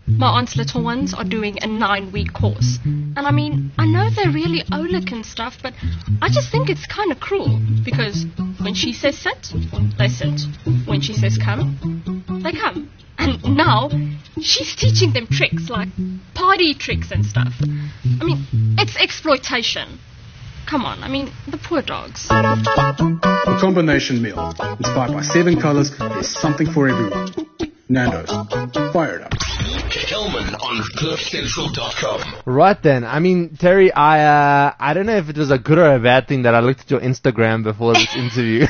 my aunt's little ones are doing a 9-week course. And I mean, I know they're really OLIC and stuff, but I just think it's kind of cruel. Because when she says sit, they sit. When she says come, they come. And now, she's teaching them tricks, like party tricks and stuff. I mean, it's exploitation. Come on, I mean, the poor dogs. The combination meal, inspired by 7 colors, there's something for everyone. Nando's. Fire it up. Kelman on CliffCentral.com. Right then. I mean, Terry, I don't know if it was a good or a bad thing that I looked at your Instagram before this interview.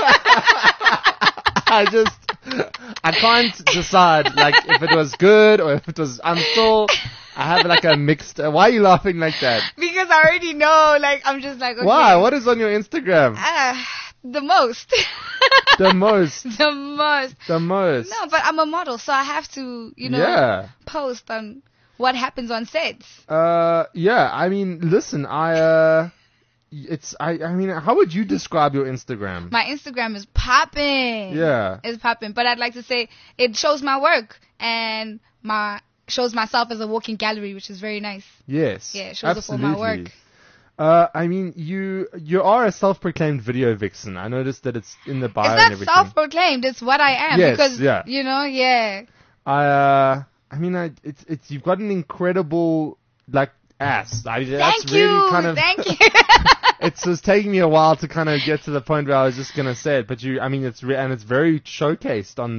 I can't decide, like, if it was good or if it was, I have like a mixed, why are you laughing like that? Because I already know, like, I'm just like, okay. Why? What is on your Instagram? The most. The most. The most. The most. No, but I'm a model, so I have to, post on what happens on sets. Yeah, I mean, listen, I mean, how would you describe your Instagram? My Instagram is popping. Yeah. It's popping. But I'd like to say it shows my work and shows myself as a walking gallery, which is very nice. Yes. Yeah, it shows off all my work. I mean, you are a self-proclaimed video vixen. I noticed that it's in the bio and everything. It's not self-proclaimed. It's what I am. Yes, because, yeah. Yeah. I mean, it's you've got an incredible, like, ass. Thank you. Thank you. It was taking me a while to kind of get to the point where I was just gonna say it, but it's very showcased on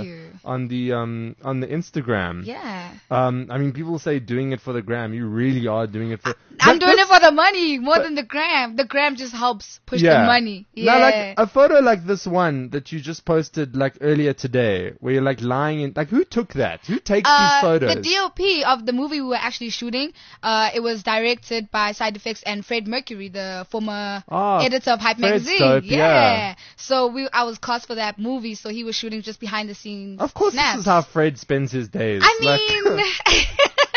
the Instagram. Yeah. I mean, people say doing it for the gram. You really are doing it for. I'm doing it for the money more than the gram. The gram just helps push the money. Yeah. Now, like a photo like this one that you just posted like earlier today, where you're like lying in. Like, who took that? Who takes these photos? The DOP of the movie we were actually shooting. It was directed by Side Effects and Fred Mercury, the former editor of Hype magazine. Dope, yeah. So I was cast for that movie. So he was shooting just behind the scenes. Of course, snaps. This is how Fred spends his days. I mean.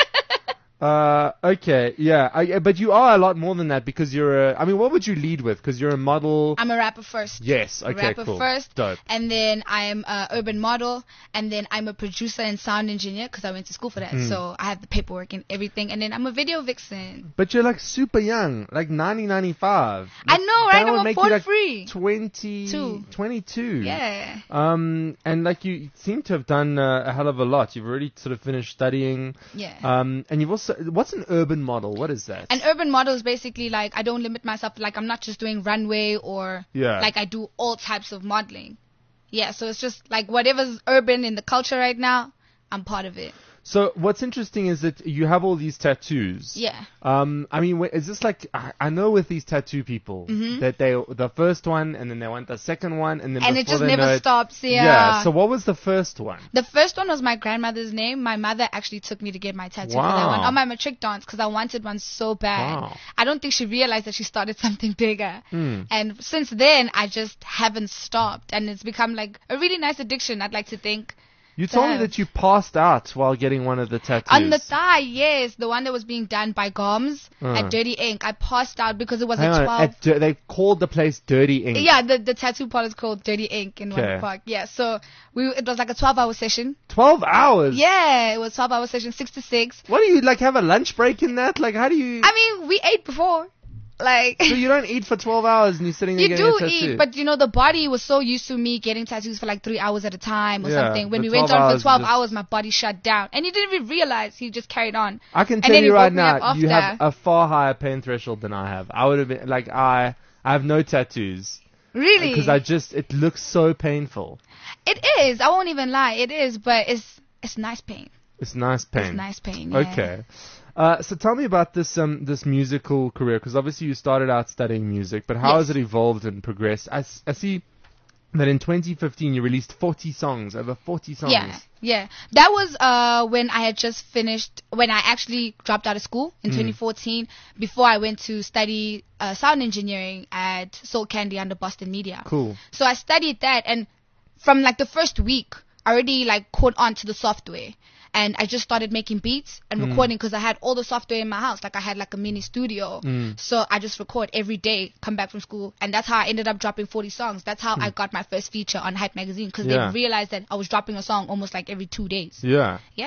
Okay, yeah, but you are a lot more than that because what would you lead with? Because you're a model. I'm a rapper first. Yes, okay, rapper cool. first. Dope. And then I'm a urban model, and then I'm a producer and sound engineer because I went to school for that. So I have the paperwork and everything, and then I'm a video vixen. But you're like super young, like 1995. I know, right? I'm a born free. 22. Yeah. And like you seem to have done a hell of a lot. You've already sort of finished studying. Yeah. And you've also. What's an urban model? What is that? An urban model is basically like I don't limit myself. Like I'm not just doing runway or like I do all types of modeling. Yeah, so it's just like whatever's urban in the culture right now, I'm part of it. So what's interesting is that you have all these tattoos. Yeah. I mean, is this like I know with these tattoo people that the first one and then they want the second one and then it just never stops. Yeah. Yeah. So what was the first one? The first one was my grandmother's name. My mother actually took me to get my tattoo for that one on my matric dance because I wanted one so bad. Wow. I don't think she realized that she started something bigger. And since then, I just haven't stopped, and it's become like a really nice addiction. I'd like to think. You told me that you passed out while getting one of the tattoos. On the thigh, yes. The one that was being done by Goms at Dirty Ink. I passed out because it was a 12... they called the place Dirty Ink. Yeah, the tattoo parlor is called Dirty Ink in Wonder Park. Yeah, so it was like a 12-hour session. 12 hours? Yeah, it was 12-hour session, 6 to 6. What do you, like, have a lunch break in that? Like, how do you... I mean, we ate before. Like, so you don't eat for 12 hours and you're sitting there getting a tattoo? You do eat, but the body was so used to me getting tattoos for like 3 hours at a time or something. When we went on for 12 hours, my body shut down. And he didn't even realize. He just carried on. I can tell you right now, you have a far higher pain threshold than I have. I would have been, like, I have no tattoos. Really? Because it looks so painful. It is. I won't even lie. It is, but it's nice pain. It's nice pain. It's nice pain, yeah. Okay. So tell me about this musical career, because obviously you started out studying music, but how has it evolved and progressed? I see that in 2015 you released 40 songs, over 40 songs. Yeah. That was when I had just finished, when I actually dropped out of school in 2014, before I went to study sound engineering at Soul Candy under Boston Media. Cool. So I studied that, and from like the first week, I already like caught on to the software. And I just started making beats and recording because I had all the software in my house. Like I had like a mini studio. So I just record every day, come back from school. And that's how I ended up dropping 40 songs. That's how I got my first feature on Hype magazine, because they realized that I was dropping a song almost like every 2 days. Yeah. Yeah.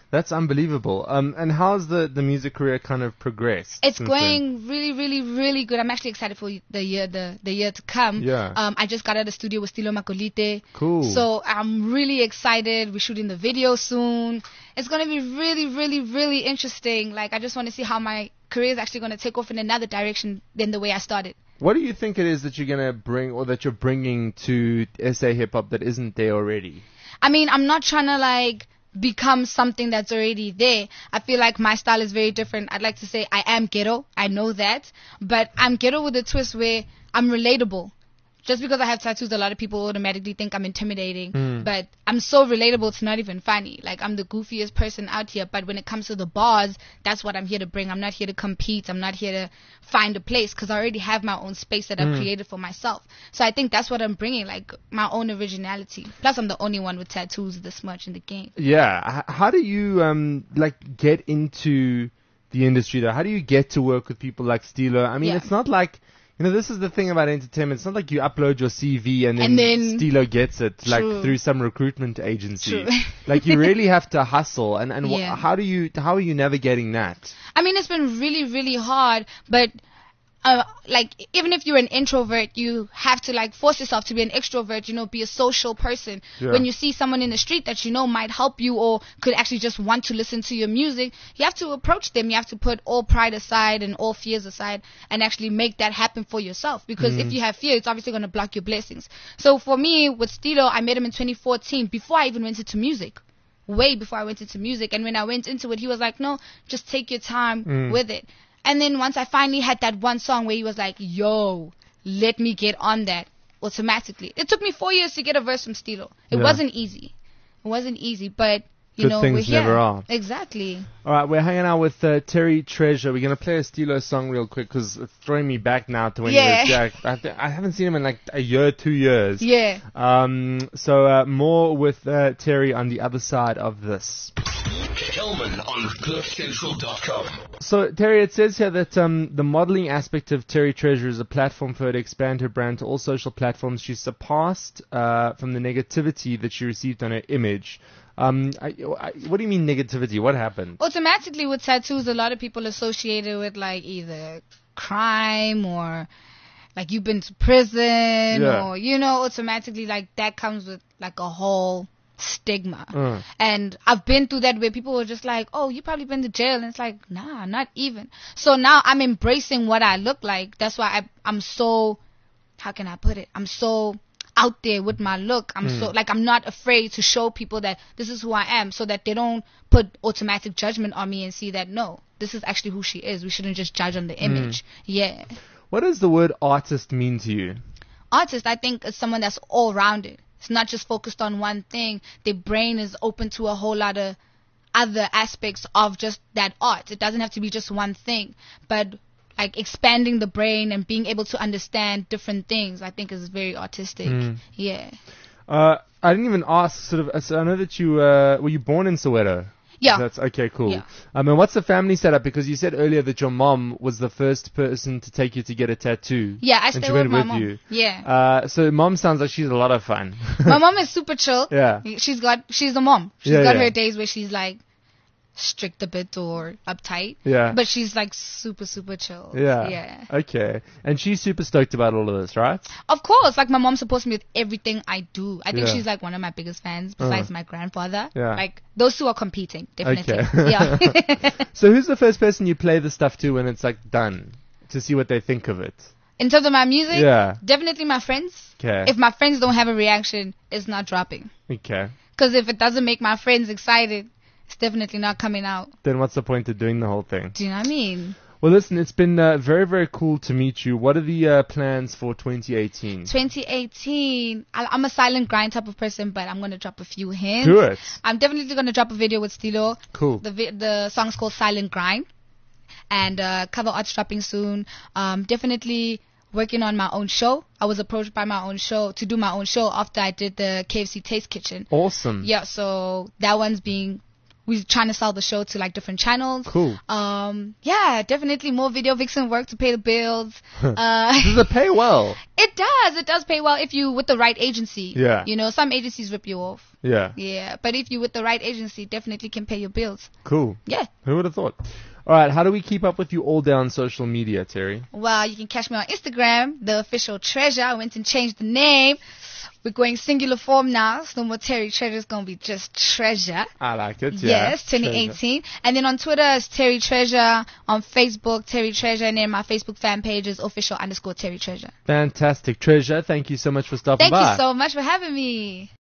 That's unbelievable. And how's the music career kind of progressed? It's since going really, really, really good. I'm actually excited for the year to come. Yeah. I just got out of the studio with Stilo Makolite. Cool. So I'm really excited. We're shooting the video soon. It's going to be really, really, really interesting. Like, I just want to see how my career is actually going to take off in another direction than the way I started. What do you think it is that you're going to bring, or that you're bringing to SA hip hop that isn't there already? I mean, I'm not trying to like become something that's already there. I feel like my style is very different. I'd like to say I am ghetto. I know that. But I'm ghetto with a twist where I'm relatable. Just because I have tattoos, a lot of people automatically think I'm intimidating. But I'm so relatable, it's not even funny. Like, I'm the goofiest person out here. But when it comes to the bars, that's what I'm here to bring. I'm not here to compete. I'm not here to find a place, because I already have my own space that I've created for myself. So I think that's what I'm bringing, like, my own originality. Plus, I'm the only one with tattoos this much in the game. Yeah. How do you, get into the industry, though? How do you get to work with people like Stilo? I mean, Yeah. It's not like... this is the thing about entertainment. It's not like you upload your CV and then Stilo gets it, like, True. through some recruitment agency. True. Like, you really have to hustle. And Yeah. how are you navigating that? I mean, it's been really, really hard, but even if you're an introvert, you have to like force yourself to be an extrovert, be a social person. Yeah. When you see someone in the street that might help you or could actually just want to listen to your music, you have to approach them. You have to put all pride aside and all fears aside and actually make that happen for yourself, because if you have fear, it's obviously going to block your blessings. So for me, with Stilo, I met him in 2014 before I even went into music. Way before I went into music. And when I went into it, he was like, no, just take your time with it. And then once I finally had that one song where he was like, yo, let me get on that, automatically. It took me 4 years to get a verse from Stilo. It wasn't easy. But, Good things we're here. never are. Exactly. All right, we're hanging out with Terry Treasure. We're going to play a Stilo song real quick because it's throwing me back now to when he was Jack. I haven't seen him in like a year, 2 years. Yeah. So more with Terry on the other side of this. Hellman on CliffCentral.com. So, Terry, it says here that the modeling aspect of Terry Treasure is a platform for her to expand her brand to all social platforms. She surpassed from the negativity that she received on her image. What do you mean negativity? What happened? Automatically with tattoos, a lot of people associate it with like either crime or like you've been to prison or, automatically like that comes with like a whole stigma. And I've been through that where people were just like, oh, you probably been to jail, and it's like, nah, not even. So now I'm embracing what I look like. That's why I'm so, how can I put it, I'm so out there with my look. I'm so like, I'm not afraid to show people that this is who I am, so that they don't put automatic judgment on me and see that no, this is actually who she is. We shouldn't just judge on the image. Yeah. What does the word artist mean to you? Artist, I think, is someone that's all rounded. It's not just focused on one thing. Their brain is open to a whole lot of other aspects of just that art. It doesn't have to be just one thing. But like expanding the brain and being able to understand different things, I think is very artistic. Yeah. I didn't even ask, so I know that you, were you born in Soweto? Yeah. That's okay, cool. Yeah. And what's the family setup? Because you said earlier that your mom was the first person to take you to get a tattoo. Yeah, I and stay she with went my with mom. you. Yeah. So mom sounds like she's a lot of fun. My mom is super chill. Yeah. She's a mom. She's Yeah, got yeah. her days where she's like strict a bit or uptight. Yeah. But she's like super, super chill. Yeah. Yeah. Okay. And she's super stoked about all of this, right? Of course, like my mom supports me with everything I do. I think Yeah. she's like one of my biggest fans besides my grandfather. Yeah. Like those two are competing, definitely. Okay. Yeah. So who's the first person you play the stuff to when it's like done, to see what they think of it? In terms of my music, Yeah. definitely my friends. Okay. If my friends don't have a reaction, it's not dropping. Okay. Because if it doesn't make my friends excited, it's definitely not coming out. Then what's the point of doing the whole thing? Do you know what I mean? Well, listen, it's been very, very cool to meet you. What are the plans for 2018? 2018, I'm a silent grind type of person, but I'm going to drop a few hints. Do it. I'm definitely going to drop a video with Stilo. Cool. The song's called Silent Grind. And cover art's dropping soon. Definitely working on my own show. I was approached by my own show to do my own show after I did the KFC Taste Kitchen. Awesome. Yeah, so that one's being... we're trying to sell the show to like different channels. Cool. Yeah, definitely more video vixen work to pay the bills. Does it pay well? It does pay well if you with the right agency. Yeah. You know, some agencies rip you off. Yeah. Yeah, but if you with the right agency, definitely can pay your bills. Cool. Yeah. Who would have thought? All right, how do we keep up with you all day on social media, Terry? Well, you can catch me on Instagram, The Official Treasure. I went and changed the name. We're going singular form now. So no more Terry Treasure. It's going to be just Treasure. I like it, yeah. Yes, 2018. Treasure. And then on Twitter, it's Terry Treasure. On Facebook, Terry Treasure. And then my Facebook fan page is official_Terry Treasure. Fantastic. Treasure, thank you so much for stopping by. Thank you so much for having me.